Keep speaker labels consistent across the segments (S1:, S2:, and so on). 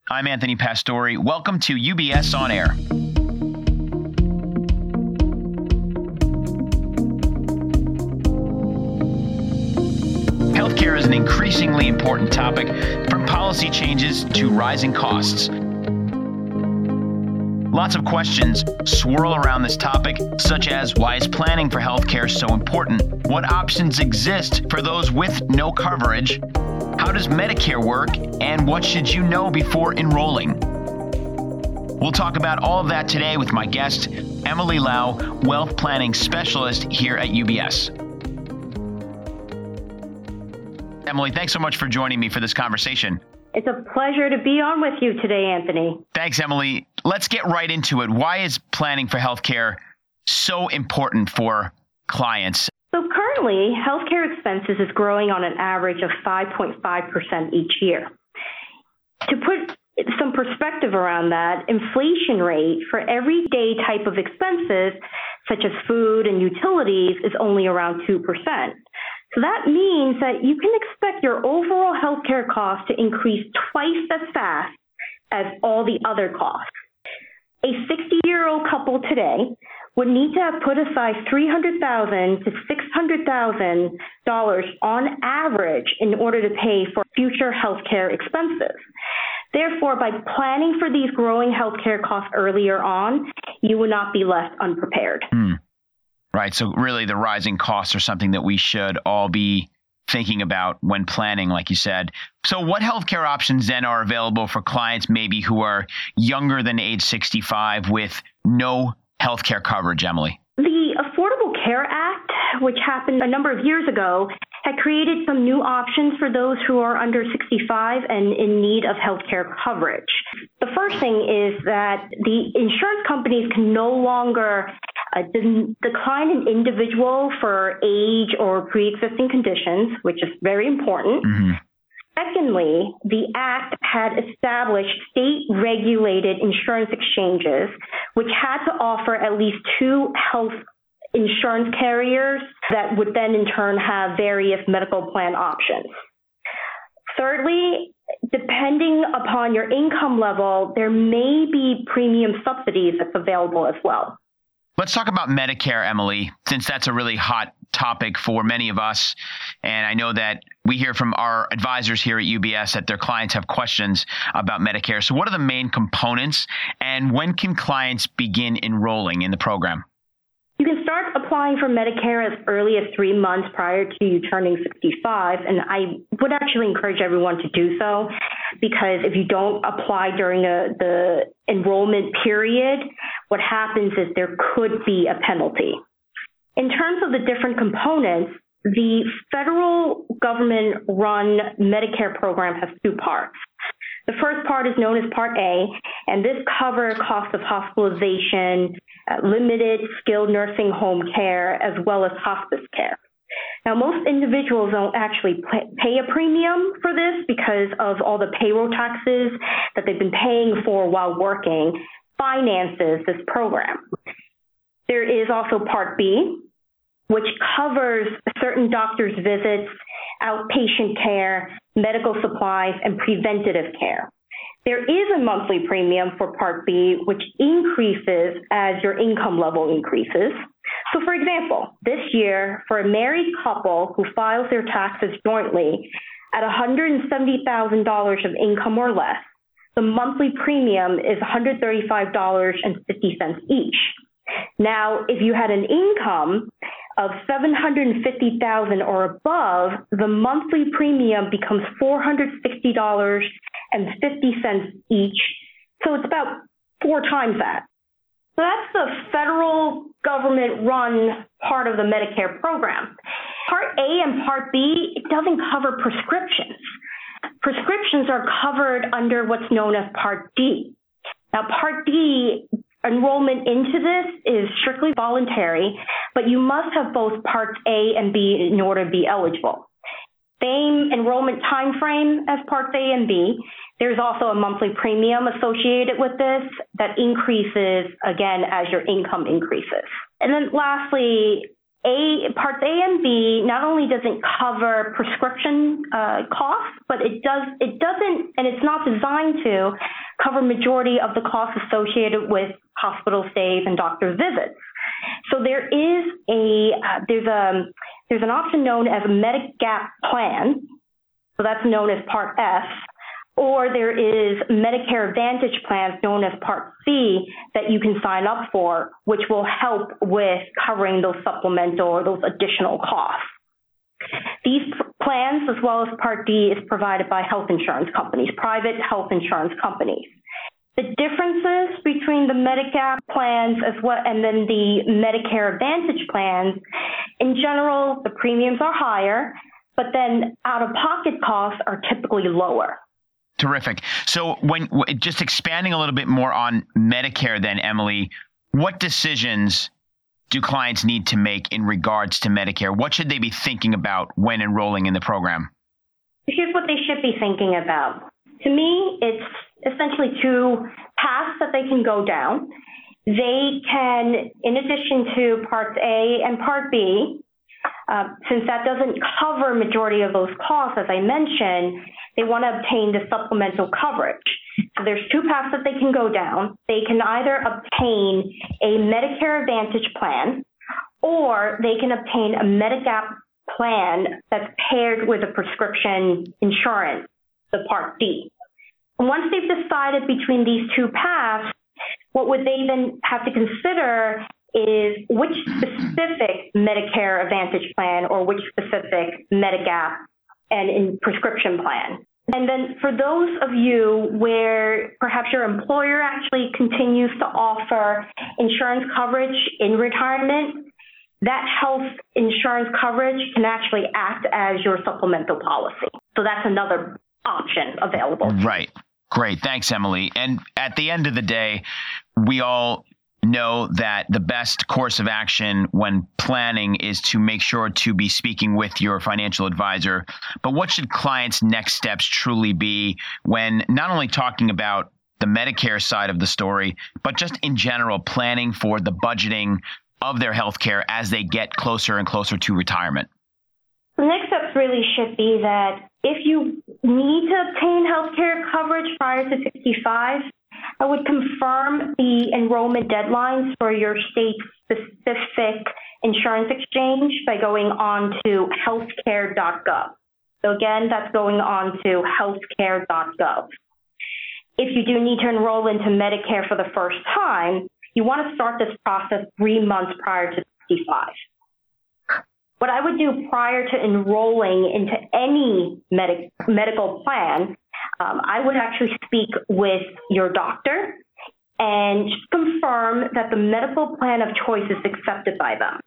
S1: I'm Anthony Pastore. Welcome to UBS On Air. Healthcare is an increasingly important topic, from policy changes to rising costs. Lots of questions swirl around this topic, such as why is planning for healthcare so important? What options exist for those with no coverage? How does Medicare work? And what should you know before enrolling? We'll talk about all of that today with my guest, Emily Lau, Wealth Planning Specialist here at UBS. Emily, thanks so much for joining me for this conversation.
S2: It's a pleasure to be on with you today, Anthony.
S1: Thanks, Emily. Let's get right into it. Why is planning for healthcare so important for clients?
S2: So currently, healthcare expenses is growing on an average of 5.5% each year. To put some perspective around that, inflation rate for everyday type of expenses, such as food and utilities, is only around 2%. So that means that you can expect your overall healthcare costs to increase twice as fast as all the other costs. A 60-year-old couple today would need to have put aside $300,000 to $600,000 on average in order to pay for future healthcare expenses. Therefore, by planning for these growing healthcare costs earlier on, you will not be left unprepared.
S1: Right. So really the rising costs are something that we should all be thinking about when planning, like you said. So what healthcare options then are available for clients maybe who are younger than age 65 with no healthcare coverage, Emily?
S2: The Affordable Care Act, which happened a number of years ago, had created some new options for those who are under 65 and in need of healthcare coverage. The first thing is that the insurance companies can no longer decline an individual for age or pre-existing conditions, which is very important. Secondly, the Act had established state-regulated insurance exchanges, which had to offer at least 2 health insurance carriers that would then in turn have various medical plan options. Thirdly, depending upon your income level, there may be premium subsidies that's available as well.
S1: Let's talk about Medicare, Emily, since that's a really hot topic for many of us. And I know that we hear from our advisors here at UBS that their clients have questions about Medicare. So what are the main components and when can clients begin enrolling in the program?
S2: You can start applying for Medicare as early as 3 months prior to you turning 65, and I would actually encourage everyone to do so, because if you don't apply during the enrollment period, what happens is there could be a penalty. In terms of the different components, the federal government-run Medicare program has 2 parts. The first part is known as Part A, and this covers costs of hospitalization, limited skilled nursing home care, as well as hospice care. Now, most individuals don't actually pay a premium for this because of all the payroll taxes that they've been paying for while working finances this program. There is also Part B, which covers certain doctor's visits, outpatient care, medical supplies, and preventative care. There is a monthly premium for Part B, which increases as your income level increases. So for example, this year, for a married couple who files their taxes jointly at $170,000 of income or less, the monthly premium is $135.50 each. Now, if you had an income of $750,000 or above, the monthly premium becomes $460.50 each. So it's about 4 times that. So that's the federal government-run part of the Medicare program. Part A and Part B, it doesn't cover prescriptions. Prescriptions are covered under what's known as Part D. Now, Part D, enrollment into this is strictly voluntary, but you must have both Parts A and B in order to be eligible. Same enrollment time frame as Parts A and B. There's also a monthly premium associated with this that increases, again, as your income increases. And then lastly, Parts A and B not only doesn't cover prescription costs, but it doesn't, and it's not designed to cover majority of the costs associated with hospital stays and doctor visits. So there is there's an option known as a Medigap plan. So that's known as Part F. Or there is Medicare Advantage plans known as Part C that you can sign up for, which will help with covering those supplemental or those additional costs. These plans, as well as Part D, is provided by health insurance companies, private health insurance companies. The differences between the Medigap plans as well and then the Medicare Advantage plans, in general, the premiums are higher, but then out-of-pocket costs are typically lower.
S1: Terrific. So when just expanding a little bit more on Medicare then, Emily, what decisions do clients need to make in regards to Medicare? What should they be thinking about when enrolling in the program?
S2: Here's what they should be thinking about. To me, it's essentially two paths that they can go down. They can, in addition to Part A and Part B, since that doesn't cover majority of those costs, as I mentioned, they want to obtain the supplemental coverage. So there's two paths that they can go down. They can either obtain a Medicare Advantage plan, or they can obtain a Medigap plan that's paired with a prescription insurance, the Part D. And once they've decided between these two paths, what would they then have to consider is which specific Medicare Advantage plan or which specific Medigap and in prescription plan. And then for those of you where perhaps your employer actually continues to offer insurance coverage in retirement, that health insurance coverage can actually act as your supplemental policy. So that's another option available.
S1: Right. Great. Thanks, Emily. And at the end of the day, we all know that the best course of action when planning is to make sure to be speaking with your financial advisor. But what should clients' next steps truly be when not only talking about the Medicare side of the story, but just in general planning for the budgeting of their healthcare as they get closer and closer to retirement?
S2: The next steps really should be that if you need to obtain healthcare coverage prior to 65, I would confirm the enrollment deadlines for your state-specific insurance exchange by going on to healthcare.gov. So again, that's going on to healthcare.gov. If you do need to enroll into Medicare for the first time, you want to start this process 3 months prior to 65. What I would do prior to enrolling into any medical plan, I would actually speak with your doctor and just confirm that the medical plan of choice is accepted by them.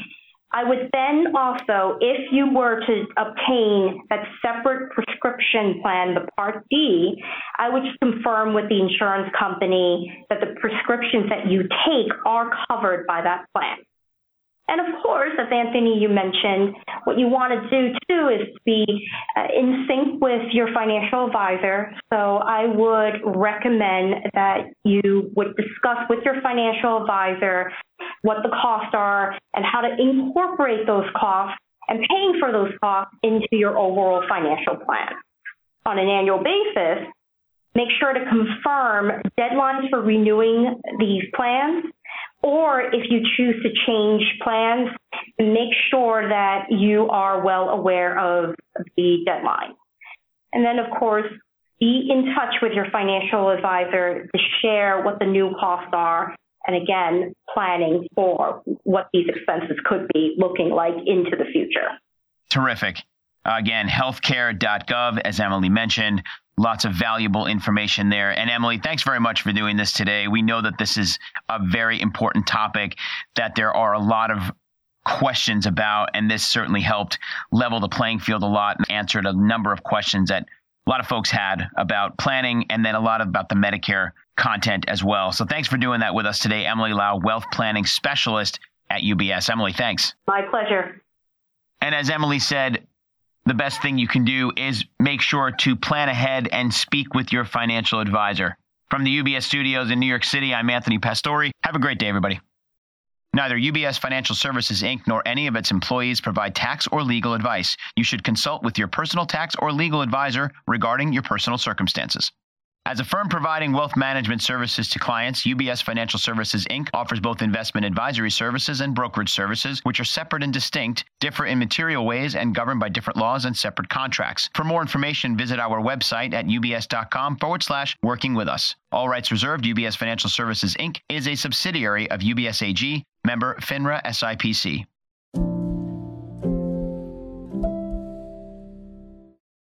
S2: I would then also, if you were to obtain that separate prescription plan, the Part D, I would just confirm with the insurance company that the prescriptions that you take are covered by that plan. And of course, as Anthony, you mentioned, what you want to do too is be in sync with your financial advisor. So I would recommend that you would discuss with your financial advisor what the costs are and how to incorporate those costs and paying for those costs into your overall financial plan. On an annual basis, make sure to confirm deadlines for renewing these plans, or if you choose to change plans, make sure that you are well aware of the deadline. And then, of course, be in touch with your financial advisor to share what the new costs are, and again, planning for what these expenses could be looking like into the future.
S1: Terrific. Again, healthcare.gov, as Emily mentioned. Lots of valuable information there. And Emily, thanks very much for doing this today. We know that this is a very important topic that there are a lot of questions about, and this certainly helped level the playing field a lot and answered a number of questions that a lot of folks had about planning and then a lot about the Medicare content as well. So thanks for doing that with us today, Emily Lau, Wealth Planning Specialist at UBS. Emily, thanks.
S2: My pleasure.
S1: And as Emily said, the best thing you can do is make sure to plan ahead and speak with your financial advisor. From the UBS studios in New York City, I'm Anthony Pastore. Have a great day, everybody. Neither UBS Financial Services, Inc. nor any of its employees provide tax or legal advice. You should consult with your personal tax or legal advisor regarding your personal circumstances. As a firm providing wealth management services to clients, UBS Financial Services, Inc. offers both investment advisory services and brokerage services, which are separate and distinct, differ in material ways, and governed by different laws and separate contracts. For more information, visit our website at ubs.com/working with us. All rights reserved. UBS Financial Services, Inc. is a subsidiary of UBS AG, member FINRA SIPC.